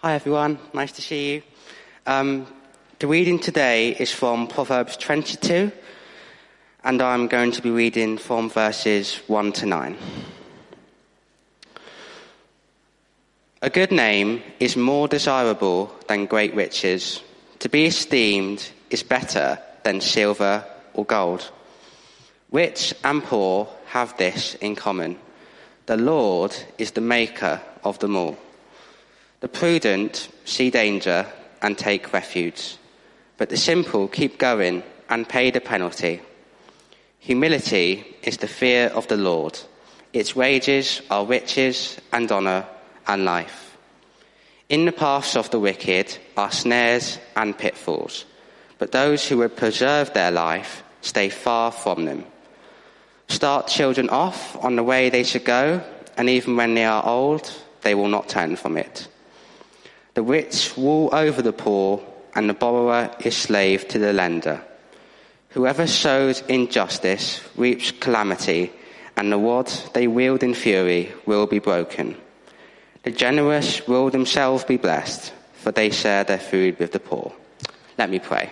Hi everyone, nice to see you. The reading today is from Proverbs 22, and I'm going to be reading from verses 1 to 9. A good name is more desirable than great riches. To be esteemed is better than silver or gold. Rich and poor have this in common. The Lord is the maker of them all. The prudent see danger and take refuge, but the simple keep going and pay the penalty. Humility is the fear of the Lord. Its wages are riches and honour and life. In the paths of the wicked are snares and pitfalls, but those who would preserve their life stay far from them. Start children off on the way they should go, and even when they are old, they will not turn from it. The rich rule over the poor, and the borrower is slave to the lender. Whoever sows injustice reaps calamity, and the rod they wield in fury will be broken. The generous will themselves be blessed, for they share their food with the poor. Let me pray.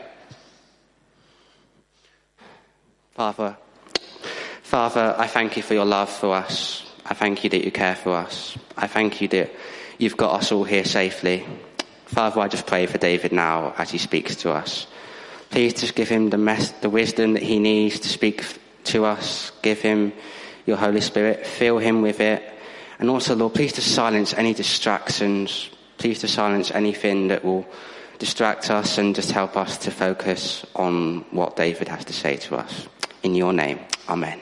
Father, I thank you for your love for us. I thank you that you care for us. I thank you that you've got us all here safely. Father, I just pray for David now as he speaks to us. Please just give him the wisdom that he needs to speak to us. Give him your Holy Spirit. Fill him with it. And also, Lord, please to silence any distractions. Please to silence anything that will distract us and just help us to focus on what David has to say to us. In your name, amen.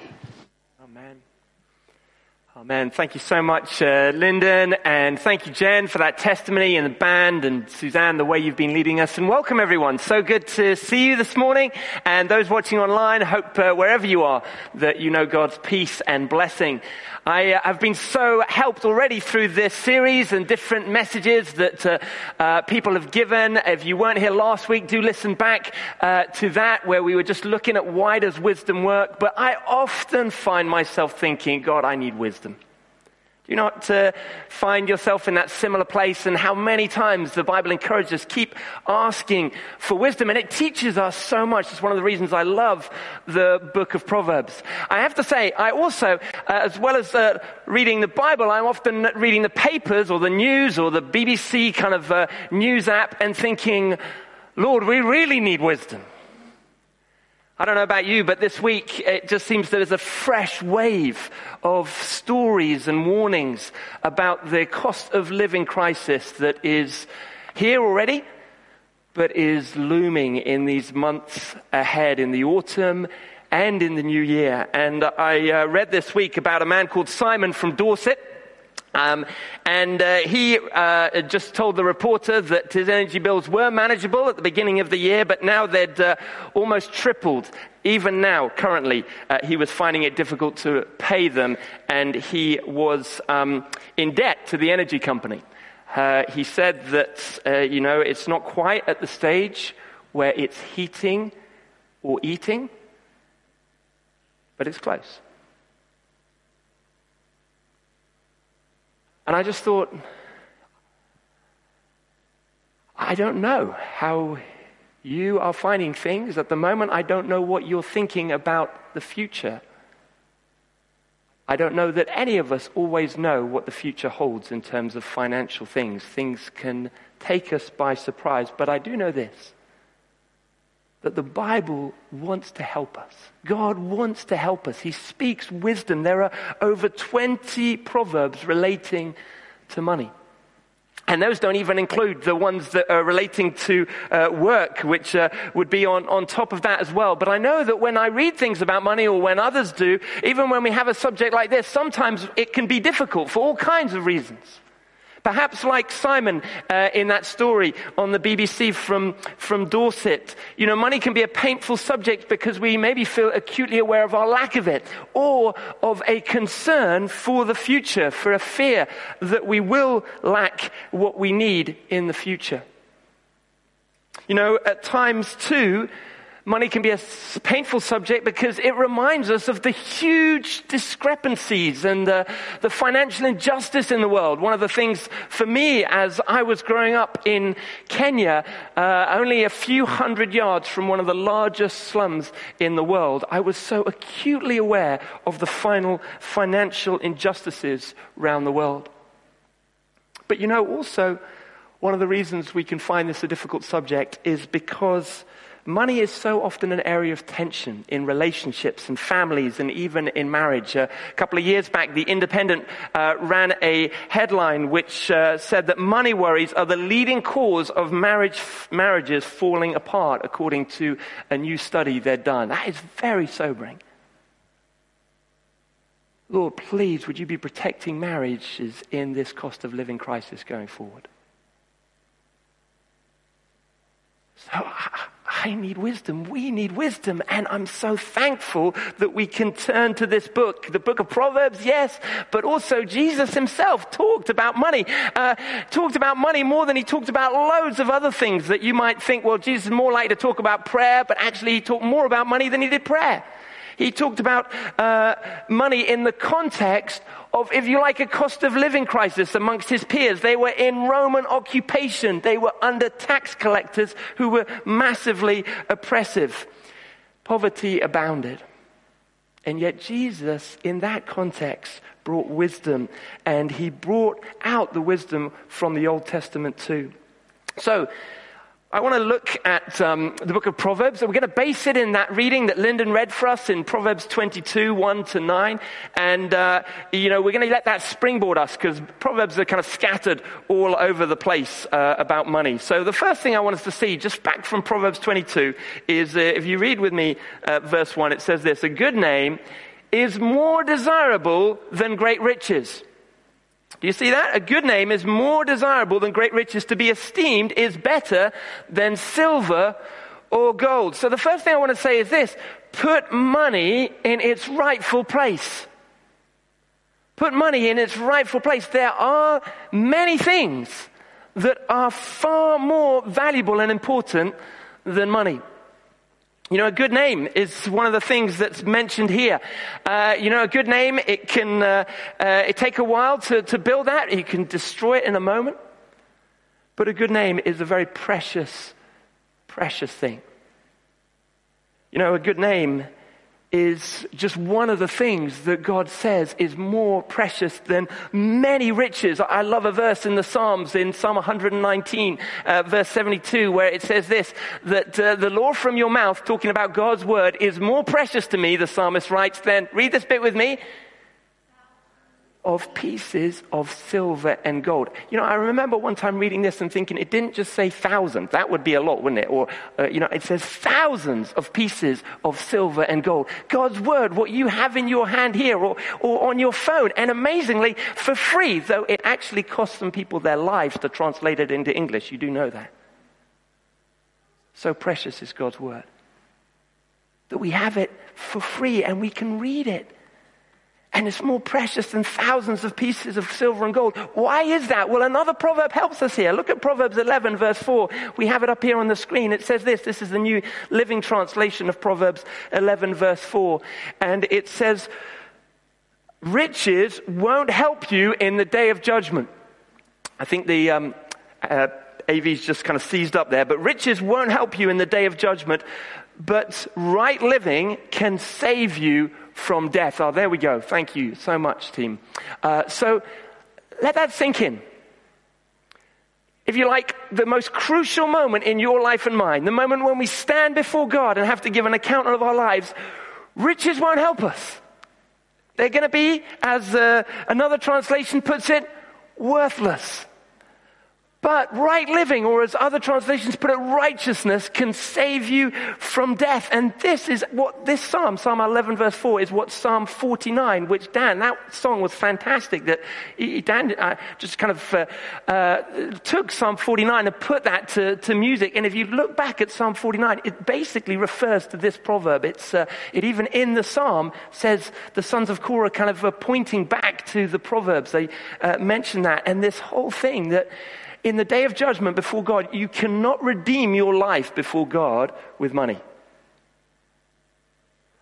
Amen. Thank you so much, Lyndon, and thank you, Jen, for that testimony, and the band, and Suzanne, the way you've been leading us. And welcome, everyone. So good to see you this morning. And those watching online, hope wherever you are, that you know God's peace and blessing. I have been so helped already through this series and different messages that people have given. If you weren't here last week, do listen back to that, where we were just looking at why does wisdom work. But I often find myself thinking, God, I need wisdom. Do you not find yourself in that similar place? And how many times the Bible encourages us, keep asking for wisdom. And it teaches us so much. It's one of the reasons I love the book of Proverbs. I have to say, I also, as well as reading the Bible, I'm often reading the papers or the news or the BBC kind of news app and thinking, Lord, we really need wisdom. I don't know about you, but this week it just seems there's a fresh wave of stories and warnings about the cost of living crisis that is here already, but is looming in these months ahead, in the autumn and in the new year. And I read this week about a man called Simon from Dorset. He just told the reporter that his energy bills were manageable at the beginning of the year, but now they'd almost tripled. Even now, currently, he was finding it difficult to pay them, and he was in debt to the energy company. He said that, it's not quite at the stage where it's heating or eating, but it's close. And I just thought, I don't know how you are finding things. At the moment, I don't know what you're thinking about the future. I don't know that any of us always know what the future holds in terms of financial things. Things can take us by surprise. But I do know this, that the Bible wants to help us. God wants to help us. He speaks wisdom. There are over 20 proverbs relating to money. And those don't even include the ones that are relating to work, which would be on top of that as well. But I know that when I read things about money, or when others do, even when we have a subject like this, sometimes it can be difficult for all kinds of reasons. Perhaps like Simon in that story on the BBC from Dorset. You know, money can be a painful subject because we maybe feel acutely aware of our lack of it, or of a concern for the future, for a fear that we will lack what we need in the future. You know, at times too, Money can be a painful subject because it reminds us of the huge discrepancies and the financial injustice in the world. One of the things for me as I was growing up in Kenya, only a few hundred yards from one of the largest slums in the world, I was so acutely aware of the financial injustices around the world. But also, one of the reasons we can find this a difficult subject is because money is so often an area of tension in relationships and families and even in marriage. A couple of years back, The Independent ran a headline which said that money worries are the leading cause of marriages falling apart, according to a new study they'd done. That is very sobering. Lord, please, would you be protecting marriages in this cost of living crisis going forward? So I need wisdom. We need wisdom. And I'm so thankful that we can turn to this book. The book of Proverbs, yes, but also Jesus himself talked about money. Talked about money more than he talked about loads of other things that you might think, well, Jesus is more likely to talk about prayer, but actually he talked more about money than he did prayer. He talked about money in the context of, if you like, a cost of living crisis amongst his peers. They were in Roman occupation. They were under tax collectors who were massively oppressive. Poverty abounded. And yet Jesus, in that context, brought wisdom. And he brought out the wisdom from the Old Testament too. So, I want to look at the book of Proverbs. We're going to base it in that reading that Lyndon read for us in Proverbs 22, 1-9. And, we're going to let that springboard us because Proverbs are kind of scattered all over the place about money. So the first thing I want us to see, just back from Proverbs 22, is if you read with me verse 1, it says this: a good name is more desirable than great riches. Do you see that? A good name is more desirable than great riches. To be esteemed is better than silver or gold. So the first thing I want to say is this: put money in its rightful place. Put money in its rightful place. There are many things that are far more valuable and important than money. A good name is one of the things that's mentioned here. A good name, it can it take a while to build that. You can destroy it in a moment. But a good name is a very precious, precious thing. A good name is just one of the things that God says is more precious than many riches. I love a verse in the Psalms, in Psalm 119, verse 72, where it says this, that the law from your mouth, talking about God's word, is more precious to me, the psalmist writes, than, read this bit with me, of pieces of silver and gold. I remember one time reading this and thinking, it didn't just say thousands. That would be a lot, wouldn't it? Or, it says thousands of pieces of silver and gold. God's word, what you have in your hand here or on your phone. And amazingly, for free, though it actually costs some people their lives to translate it into English. You do know that. So precious is God's word, that we have it for free and we can read it. And it's more precious than thousands of pieces of silver and gold. Why is that? Well, another proverb helps us here. Look at Proverbs 11, verse 4. We have it up here on the screen. It says this. This is the New Living Translation of Proverbs 11, verse 4. And it says, riches won't help you in the day of judgment. I think the AV's just kind of seized up there. But riches won't help you in the day of judgment. But right living can save you from death. Oh, there we go. Thank you so much, team. So let that sink in. If you like, the most crucial moment in your life and mine, the moment when we stand before God and have to give an account of our lives, riches won't help us. They're going to be, as another translation puts it, worthless. But right living, or as other translations put it, righteousness can save you from death. And this is what this Psalm 11 verse 4, is what Psalm 49, which Dan, that song was fantastic, that Dan just kind of took Psalm 49 and put that to music. And if you look back at Psalm 49, it basically refers to this proverb. It even in the Psalm says the sons of Korah kind of pointing back to the Proverbs. They mention that. And this whole thing that in the day of judgment before God, you cannot redeem your life before God with money.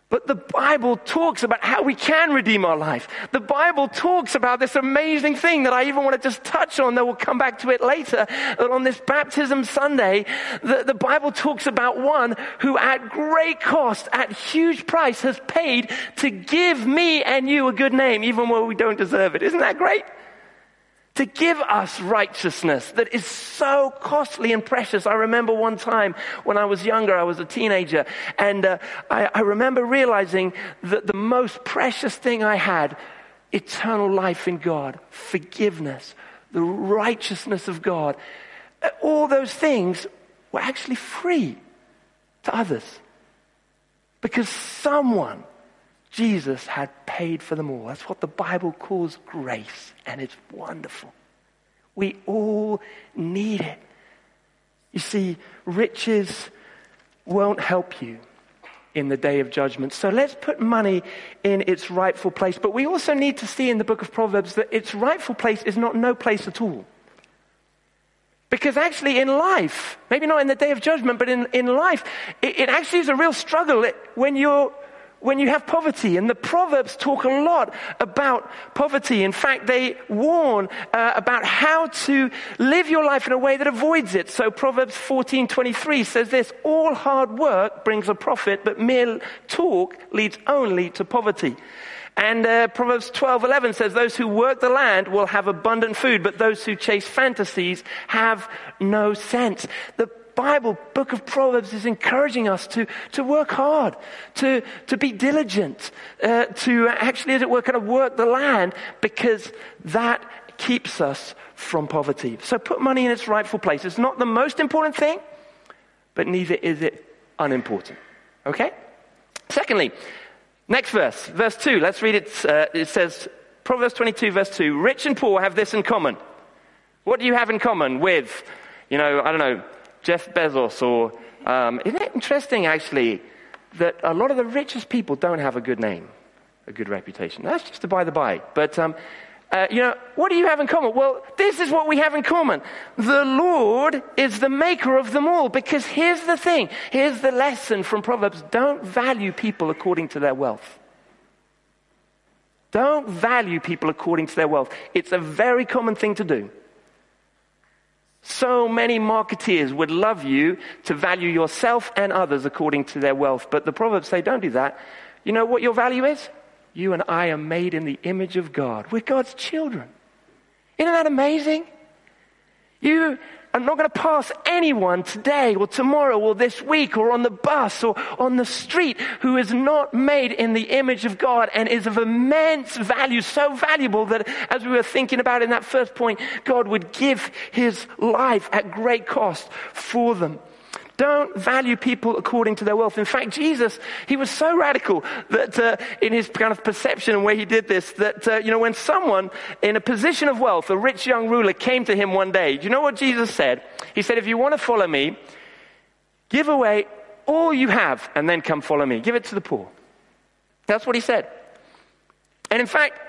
But the Bible talks about how we can redeem our life. The Bible talks about this amazing thing that I even want to just touch on, that we'll come back to it later, that on this baptism Sunday, the Bible talks about one who at great cost, at huge price, has paid to give me and you a good name, even when we don't deserve it. Isn't that great? To give us righteousness that is so costly and precious. I remember one time when I was younger, I was a teenager, and I remember realizing that the most precious thing I had, eternal life in God, forgiveness, the righteousness of God, all those things were actually free to others. Because someone, Jesus, had paid for them all. That's what the Bible calls grace, and it's wonderful. We all need it. You see, riches won't help you in the day of judgment. So let's put money in its rightful place. But we also need to see in the book of Proverbs that its rightful place is not no place at all. Because actually in life, maybe not in the day of judgment, but in life, it actually is a real struggle when you have poverty. And the Proverbs talk a lot about poverty. In fact, they warn about how to live your life in a way that avoids it. So Proverbs 14:23 says this: all hard work brings a profit, but mere talk leads only to poverty. And Proverbs 12:11 says, those who work the land will have abundant food, but those who chase fantasies have no sense. The Bible, book of Proverbs, is encouraging us to work hard, to be diligent, to actually, as it were, kind of work the land, because that keeps us from poverty. So put money in its rightful place. It's not the most important thing, but neither is it unimportant. Okay? Secondly, next verse 2. Let's read it. It says, Proverbs 22, verse 2, rich and poor have this in common. What do you have in common with, Jeff Bezos, or isn't it interesting actually that a lot of the richest people don't have a good name, a good reputation? That's just a by the by. But what do you have in common? Well, this is what we have in common. The Lord is the maker of them all. Because here's the thing, here's the lesson from Proverbs: don't value people according to their wealth. Don't value people according to their wealth. It's a very common thing to do. So many marketeers would love you to value yourself and others according to their wealth. But the Proverbs say, don't do that. You know what your value is? You and I are made in the image of God. We're God's children. Isn't that amazing? You are not going to pass anyone today or tomorrow or this week or on the bus or on the street who is not made in the image of God and is of immense value, so valuable that, as we were thinking about in that first point, God would give his life at great cost for them. Don't value people according to their wealth. In fact, Jesus, he was so radical that in his kind of perception and way he did this, that, when someone in a position of wealth, a rich young ruler, came to him one day, do you know what Jesus said? He said, if you want to follow me, give away all you have and then come follow me. Give it to the poor. That's what he said. And in fact,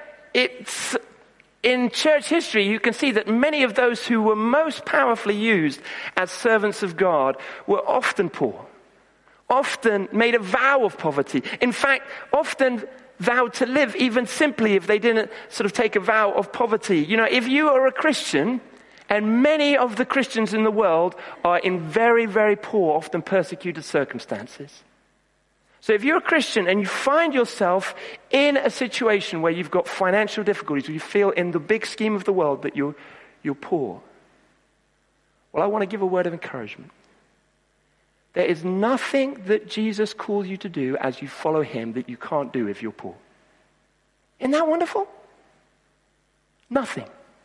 in church history, you can see that many of those who were most powerfully used as servants of God were often poor, often made a vow of poverty. In fact, often vowed to live even simply if they didn't sort of take a vow of poverty. If you are a Christian, and many of the Christians in the world are in very, very poor, often persecuted circumstances. So if you're a Christian and you find yourself in a situation where you've got financial difficulties, where you feel in the big scheme of the world that you're poor, well, I want to give a word of encouragement. There is nothing that Jesus calls you to do as you follow him that you can't do if you're poor. Isn't that wonderful? Nothing.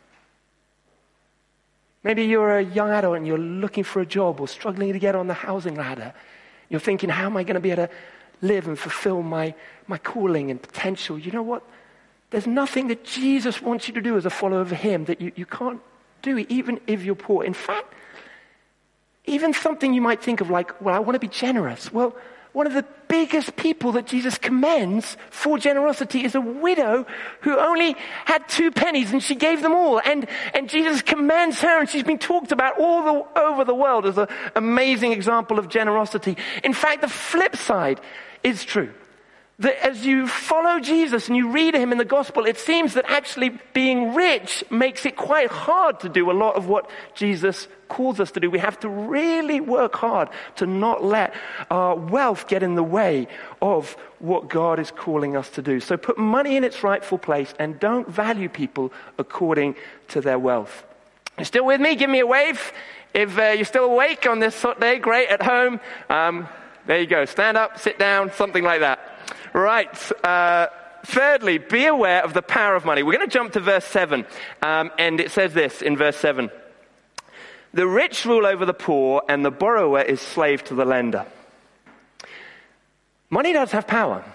Maybe you're a young adult and you're looking for a job or struggling to get on the housing ladder. You're thinking, how am I going to be able to live and fulfill my calling and potential? You know what? There's nothing that Jesus wants you to do as a follower of him that you can't do, even if you're poor. In fact, even something you might think of like, well, I want to be generous. Well, one of the biggest people that Jesus commends for generosity is a widow who only had 2 pennies and she gave them all. And Jesus commends her, and she's been talked about all over the world as an amazing example of generosity. In fact, the flip side is true. that as you follow Jesus and you read him in the gospel, it seems that actually being rich makes it quite hard to do a lot of what Jesus calls us to do. We have to really work hard to not let our wealth get in the way of what God is calling us to do. So put money in its rightful place and don't value people according to their wealth. You still with me? Give me a wave. If you're still awake on this hot day, great. At home, there you go. Stand up, sit down, something like that. Right. Thirdly, be aware of the power of money. We're going to jump to verse 7. And it says this in verse 7. The rich rule over the poor, and the borrower is slave to the lender. Money does have power.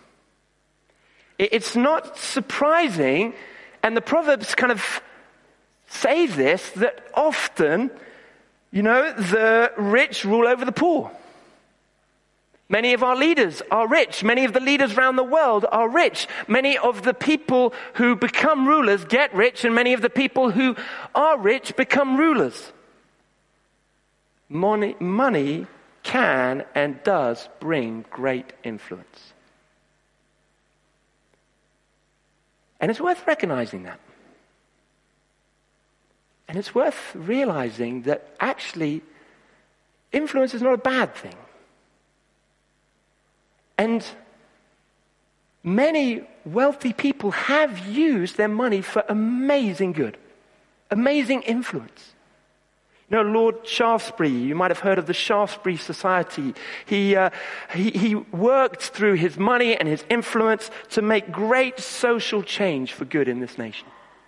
It's not surprising, and the Proverbs kind of say this, that often, the rich rule over the poor. Many of our leaders are rich. Many of the leaders around the world are rich. Many of the people who become rulers get rich, and many of the people who are rich become rulers. Money can and does bring great influence. And it's worth recognizing that. And it's worth realizing that actually influence is not a bad thing. And many wealthy people have used their money for amazing good, amazing influence. Lord Shaftesbury, you might have heard of the Shaftesbury Society. He worked through his money and his influence to make great social change for good in this nation.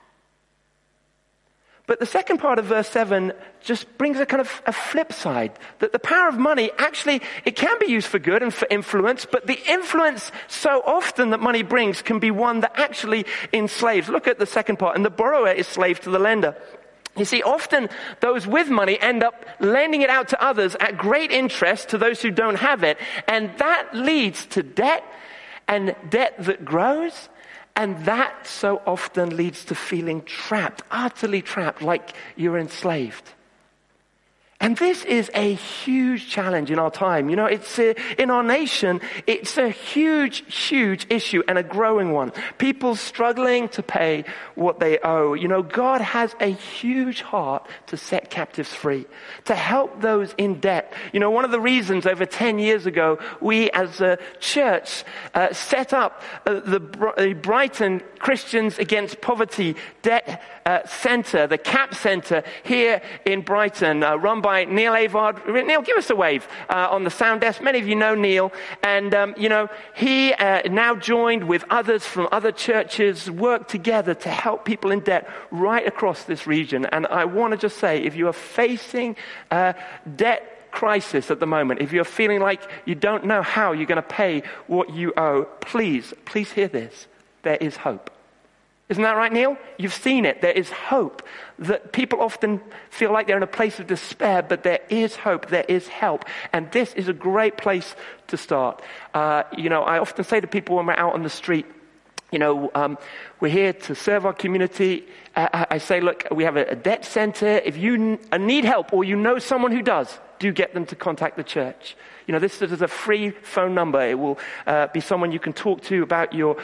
But the second part of verse 7 just brings a kind of a flip side, that the power of money, actually, it can be used for good and for influence, but the influence so often that money brings can be one that actually enslaves. Look at the second part, and the borrower is slave to the lender. You see, often those with money end up lending it out to others at great interest to those who don't have it, and that leads to debt, and debt that grows. And that so often leads to feeling trapped, utterly trapped, like you're enslaved. And this is a huge challenge in our time. It's in our nation, it's a huge, huge issue and a growing one. People struggling to pay what they owe. God has a huge heart to set captives free, to help those in debt. One of the reasons over 10 years ago, we as a church set up the Brighton Christians Against Poverty Debt Center, the CAP Center here in Brighton, run by Neil Avard. Neil, give us a wave on the sound desk. Many of you know Neil. And, he now joined with others from other churches, work together to help people in debt right across this region. And I want to just say, if you are facing debt crisis at the moment, if you're feeling like you don't know how you're going to pay what you owe, please hear this. There is hope. Isn't that right, Neil? You've seen it. There is hope. That people often feel like they're in a place of despair, but there is hope. There is help. And this is a great place to start. I often say to people when we're out on the street, we're here to serve our community. I say, look, we have a debt center. If you need help or you know someone who does, do get them to contact the church. This is a free phone number. It will be someone you can talk to about your,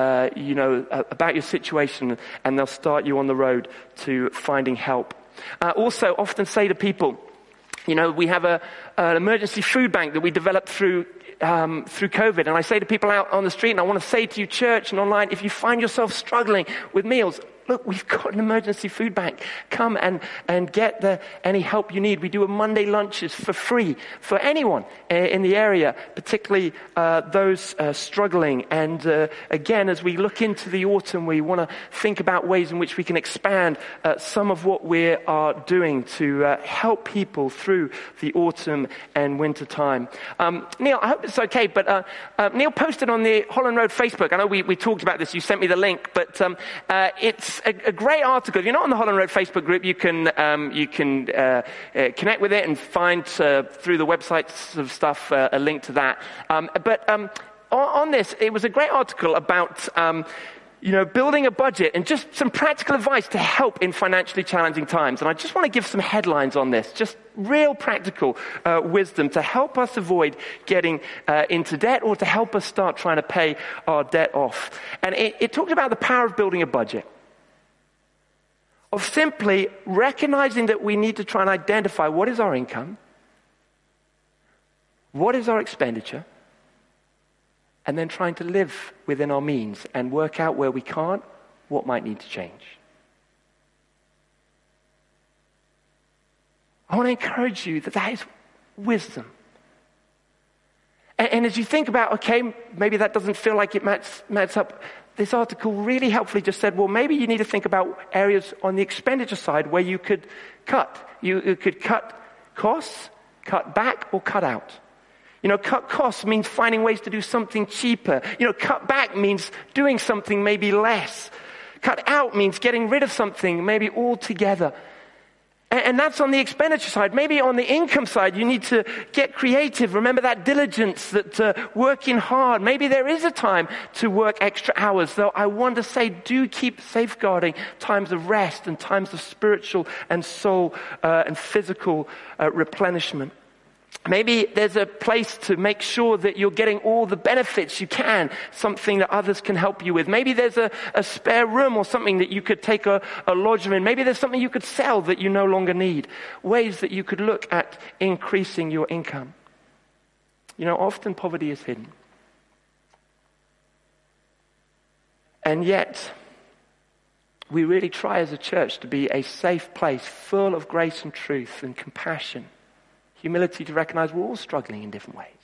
about your situation, and they'll start you on the road to finding help. Also, often say to people, we have an emergency food bank that we developed through COVID. And I say to people out on the street, and I want to say to you, church and online, if you find yourself struggling with meals, look, we've got an emergency food bank. Come and get any help you need. We do a Monday lunches for free for anyone in the area, particularly those struggling. And again, as we look into the autumn, we want to think about ways in which we can expand some of what we are doing to help people through the autumn and winter time. Neil, I hope it's okay, but Neil posted on the Holland Road Facebook. I know we talked about this. You sent me the link, but it's a great article. If you're not on the Holland Road Facebook group, you can connect with it and find through the websites of stuff a link to that. But on this, it was a great article about building a budget and just some practical advice to help in financially challenging times. And I just want to give some headlines on this, just real practical wisdom to help us avoid getting into debt or to help us start trying to pay our debt off. And it talks about the power of building a budget, of simply recognizing that we need to try and identify what is our income, what is our expenditure, and then trying to live within our means and work out where we can't, what might need to change. I want to encourage you that is wisdom. And as you think about, okay, maybe that doesn't feel like it matches up, this article really helpfully just said, well, maybe you need to think about areas on the expenditure side where you could cut. You could cut costs, cut back, or cut out. Cut costs means finding ways to do something cheaper. Cut back means doing something maybe less. Cut out means getting rid of something maybe altogether. And that's on the expenditure side. Maybe on the income side, you need to get creative. Remember that diligence, that working hard. Maybe there is a time to work extra hours, though I want to say do keep safeguarding times of rest and times of spiritual and soul and physical replenishment. Maybe there's a place to make sure that you're getting all the benefits you can, something that others can help you with. Maybe there's a spare room or something that you could take a lodger in. Maybe there's something you could sell that you no longer need. Ways that you could look at increasing your income. Often poverty is hidden. And yet, we really try as a church to be a safe place full of grace and truth and compassion. Humility to recognize we're all struggling in different ways.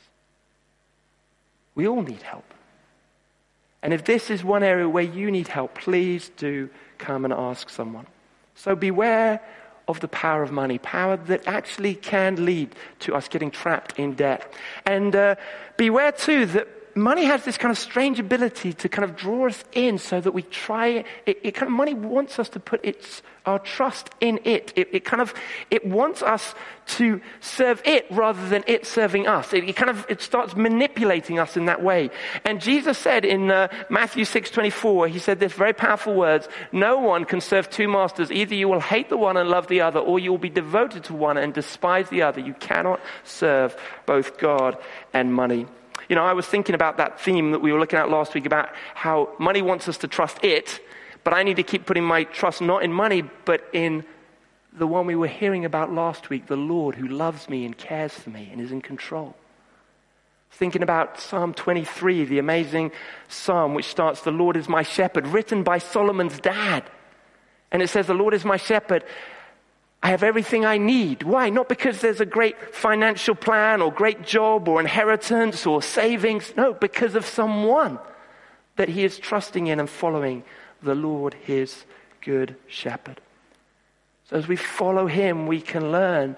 We all need help. And if this is one area where you need help, please do come and ask someone. So beware of the power of money, power that actually can lead to us getting trapped in debt. And beware too that money has this kind of strange ability to kind of draw us in so that we try it. Money wants us to put our trust in it. It wants us to serve it rather than it serving us. It starts manipulating us in that way. And Jesus said in Matthew 6:24, he said this very powerful words: "No one can serve two masters. Either you will hate the one and love the other, or you will be devoted to one and despise the other. You cannot serve both God and money." I was thinking about that theme that we were looking at last week about how money wants us to trust it, but I need to keep putting my trust not in money, but in the one we were hearing about last week, the Lord who loves me and cares for me and is in control. Thinking about Psalm 23, the amazing psalm which starts, "The Lord is my shepherd," written by Solomon's dad. And it says, "The Lord is my shepherd. I have everything I need." Why? Not because there's a great financial plan or great job or inheritance or savings. No, because of someone that he is trusting in and following, the Lord, his good shepherd. So as we follow him, we can learn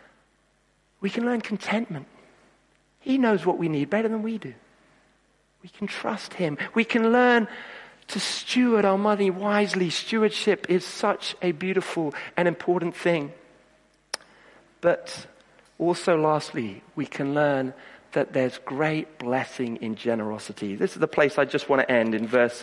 contentment. He knows what we need better than we do. We can trust him. We can learn to steward our money wisely. Stewardship is such a beautiful and important thing. But also, lastly, we can learn that there's great blessing in generosity. This is the place I just want to end in verse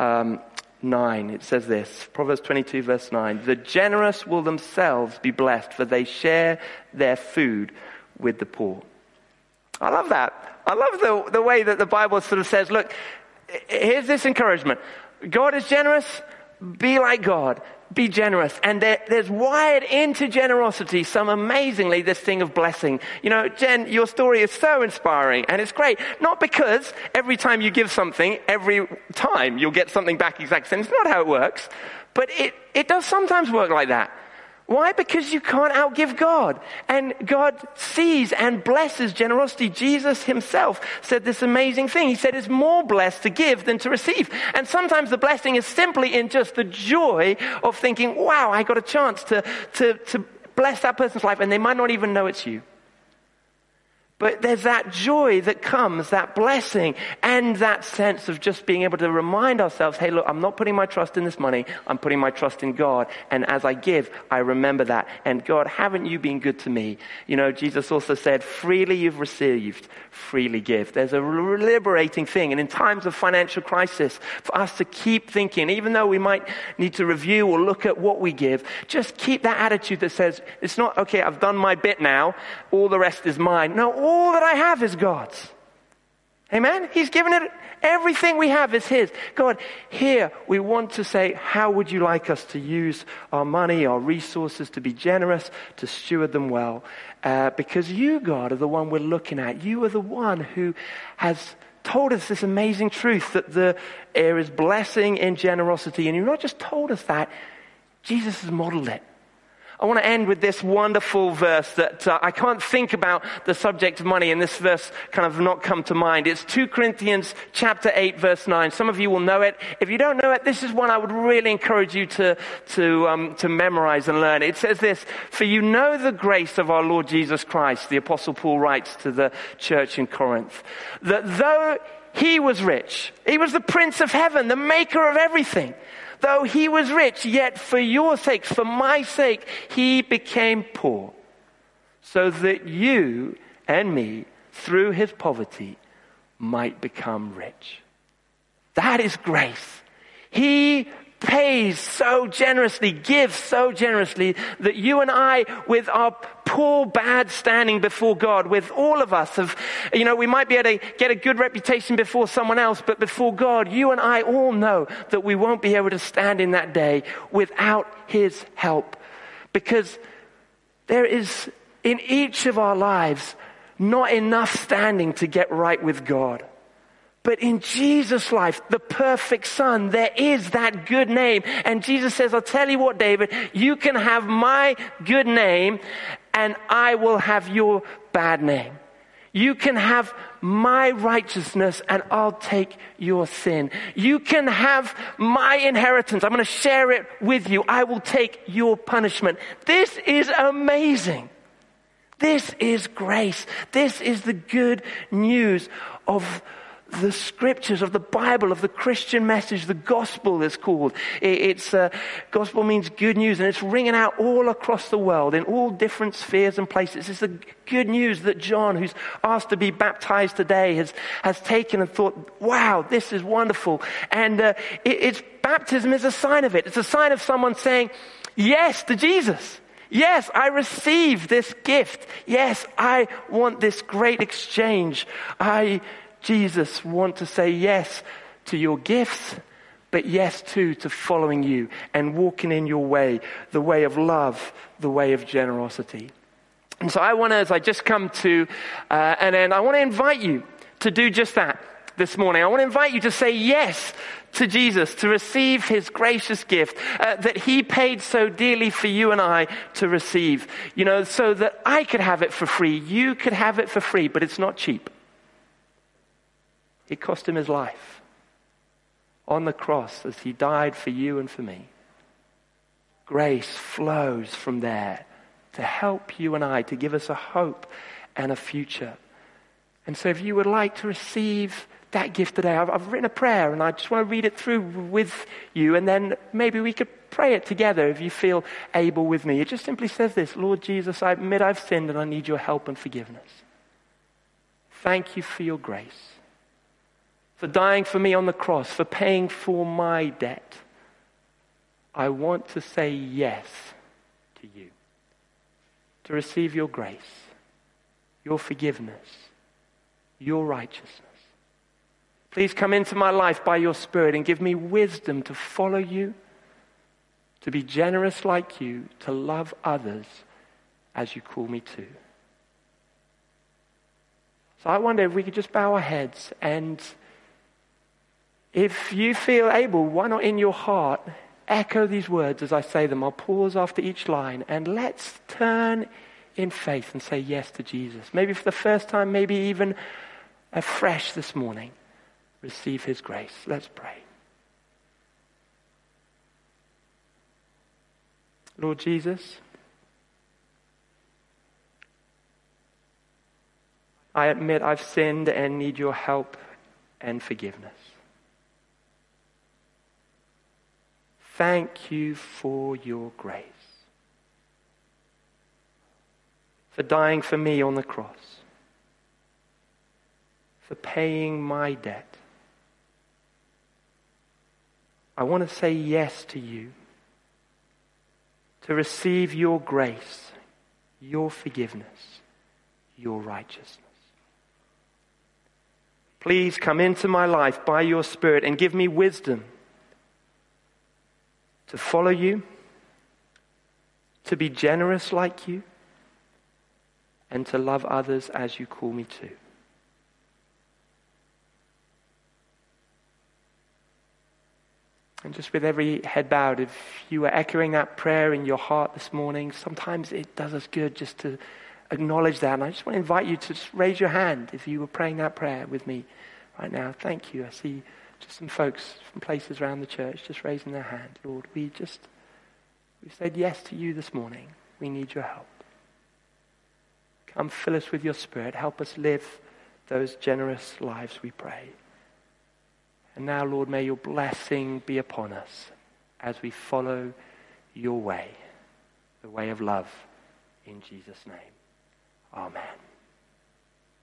9. It says this, Proverbs 22, verse 9. "The generous will themselves be blessed, for they share their food with the poor." I love that. I love the way that the Bible sort of says, look, here's this encouragement. God is generous. Be like God. Be generous. And there's wired into generosity amazingly this thing of blessing. Jen, your story is so inspiring and it's great. Not because every time you give something, every time you'll get something back exactly. It's not how it works. But it does sometimes work like that. Why? Because you can't outgive God. And God sees and blesses generosity. Jesus himself said this amazing thing. He said it's more blessed to give than to receive. And sometimes the blessing is simply in just the joy of thinking, wow, I got a chance to bless that person's life, and they might not even know it's you. But there's that joy that comes, that blessing, and that sense of just being able to remind ourselves, hey, look, I'm not putting my trust in this money. I'm putting my trust in God. And as I give, I remember that. And God, haven't you been good to me? You know, Jesus also said, freely you've received, freely give. There's a liberating thing. And in times of financial crisis, for us to keep thinking, even though we might need to review or look at what we give, just keep that attitude that says, it's not, okay, I've done my bit now. All the rest is mine. No, all that I have is God's. Amen? He's given it, everything we have is His. God, here we want to say, how would you like us to use our money, our resources, to be generous, to steward them well? Because you, God, are the one we're looking at. You are the one who has told us this amazing truth that there is blessing in generosity. And you've not just told us that, Jesus has modeled it. I want to end with this wonderful verse that I can't think about the subject of money, and this verse kind of not come to mind. It's 2 Corinthians chapter 8, verse 9. Some of you will know it. If you don't know it, this is one I would really encourage you to memorize and learn. It says this, for you know the grace of our Lord Jesus Christ, the Apostle Paul writes to the church in Corinth, that though he was rich, he was the Prince of Heaven, the maker of everything. Though he was rich, yet for your sakes, for my sake, he became poor, so that you and me, through his poverty, might become rich. That is grace. He pays so generously, gives so generously, that you and I, with our poor, bad standing before God, with all of us, we might be able to get a good reputation before someone else, but before God, you and I all know that we won't be able to stand in that day without His help. Because there is, in each of our lives, not enough standing to get right with God. But in Jesus' life, the perfect Son, there is that good name. And Jesus says, I'll tell you what, David, you can have my good name and I will have your bad name. You can have my righteousness and I'll take your sin. You can have my inheritance. I'm going to share it with you. I will take your punishment. This is amazing. This is grace. This is the good news of the scriptures, of the Bible, of the Christian message. The gospel is called. Gospel means good news, and it's ringing out all across the world in all different spheres and places. It's the good news that John, who's asked to be baptized today, has taken and thought, wow, this is wonderful. And it's baptism is a sign of it. It's a sign of someone saying yes to Jesus. Yes, I receive this gift. Yes, I want this great exchange. Jesus, want to say yes to your gifts, but yes too to following you and walking in your way, the way of love, the way of generosity. And so I want to, as I just come to an end, I want to invite you to do just that this morning. I want to invite you to say yes to Jesus, to receive His gracious gift that He paid so dearly for you and I to receive, so that I could have it for free. You could have it for free, but it's not cheap. It cost Him His life on the cross as He died for you and for me. Grace flows from there to help you and I, to give us a hope and a future. And so if you would like to receive that gift today, I've written a prayer and I just want to read it through with you, and then maybe we could pray it together if you feel able with me. It just simply says this: Lord Jesus, I admit I've sinned and I need your help and forgiveness. Thank you for your grace, for dying for me on the cross, for paying for my debt. I want to say yes to you, to receive your grace, your forgiveness, your righteousness. Please come into my life by your Spirit and give me wisdom to follow you, to be generous like you, to love others as you call me to. So I wonder if we could just bow our heads, and if you feel able, why not in your heart echo these words as I say them. I'll pause after each line, and let's turn in faith and say yes to Jesus. Maybe for the first time, maybe even afresh this morning. Receive His grace. Let's pray. Lord Jesus, I admit I've sinned and need your help and forgiveness. Thank you for your grace, for dying for me on the cross, for paying my debt. I want to say yes to you, to receive your grace, your forgiveness, your righteousness. Please come into my life by your Spirit and give me wisdom to follow you, to be generous like you, and to love others as you call me to. And just with every head bowed, if you were echoing that prayer in your heart this morning, sometimes it does us good just to acknowledge that. And I just want to invite you to just raise your hand if you were praying that prayer with me right now. Thank you. I see just some folks from places around the church just raising their hand. Lord, we said yes to you this morning. We need your help. Come fill us with your Spirit. Help us live those generous lives, we pray. And now, Lord, may your blessing be upon us as we follow your way, the way of love, in Jesus' name. Amen.